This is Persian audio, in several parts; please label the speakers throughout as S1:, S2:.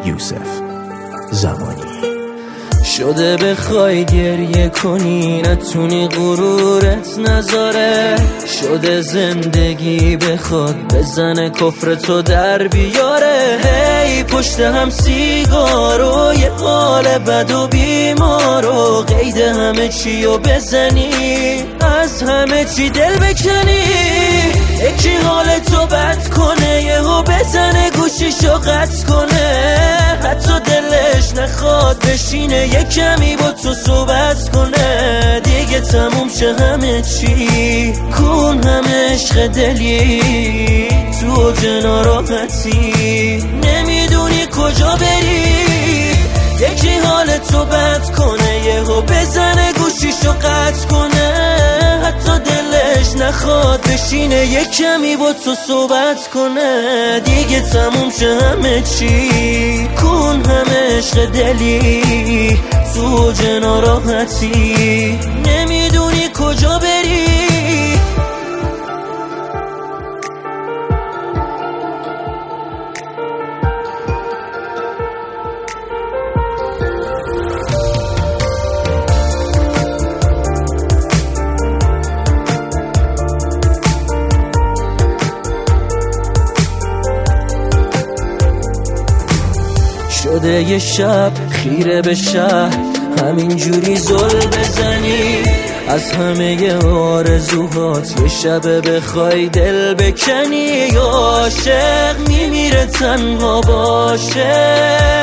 S1: یوسف زمانی.
S2: شده بخوای گریه کنی نتونی غرورت نذاره، شده زندگی بخواد بزنه کفر تو در بیاره. هی پشت هم سیگار و یه حال بد و بیمار و قید همه چی رو بزنی، از همه چی دل بکنی. یکی حال تو بد کنه یهو بزنه گوشیشو قطع کنه، حتی دلش نخواد بشینه یه کمی با تو صحبت کنه. دیگه تموم شه همه چی، کن همه عشق دلی، تو اوج ناراحتی نمیدونی کجا بری. یکی حال تو بد کنه یهو بزنه گوشیشو قطع کنه، حتی دلش نخواد بشینه یه کمی با تو صحبت کنه. دیگه تموم شه همه چی، کن همه عشق دلی، تو اوج ناراحتی نمیدونی کجا بری. شده یه شب خیره به شهر همینجوری زل بزنی، از همه آرزوهات یه شب بخوای دل بکنی. یا عاشق میمیره تنها باشه،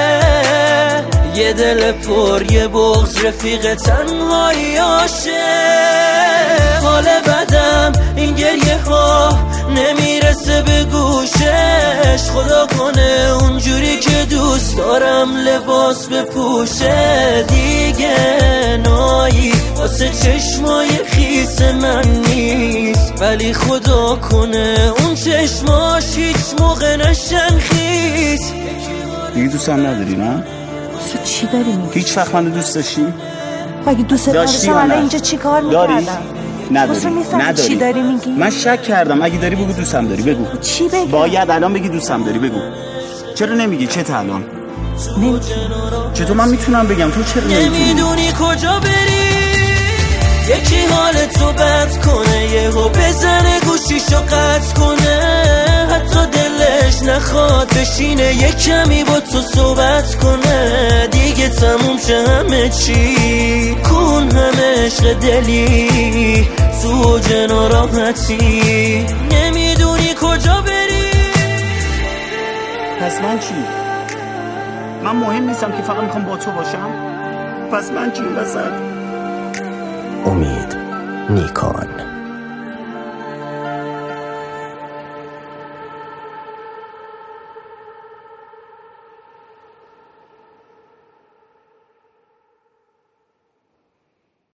S2: یه دل پر یه بغض رفیق تنهایی عاشه. حال بدم این گریه ها نمیرسه به گوشش، خدا کنه اونجوری که دوست دارم لباس بپوشه. دیگه نایی واسه چشمای خیس من نیست، ولی خدا کنه اون چشماش هیچ موقع نشن خیس.
S3: دیگه دوستم نداری نه؟
S4: چی داری میگی؟
S3: هیچ وقت منو دوست داشتی؟
S4: اگه دوست داشتم الان اینجا چی کار میکردم؟
S3: نداری.
S4: چی داری میگی؟
S3: من شک کردم. اگه داری بگو دوستم داری، بگو.
S4: چی بگم؟
S3: باید الان بگی دوستم داری، بگو. چرا نمیگی؟ چه تا الان؟
S4: نمیتونم.
S3: چطور من میتونم بگم؟ تو چرا
S2: نمیدونی کجا بری. یکی حال تو بد کنه یهو بزنه گوشیشو قطع کنه، حتی دلش نخواد بشینه یه کمی با تو صحبت کنه. دیگه تموم شه همه چی، کن همه عشق دلی، تو اوج ناراحتی نمیدونی کجا بری.
S3: پس من چی؟ من مهم نیستم که فقط میخوام با تو باشم؟ پس من چی وسط؟
S1: امید نیکان.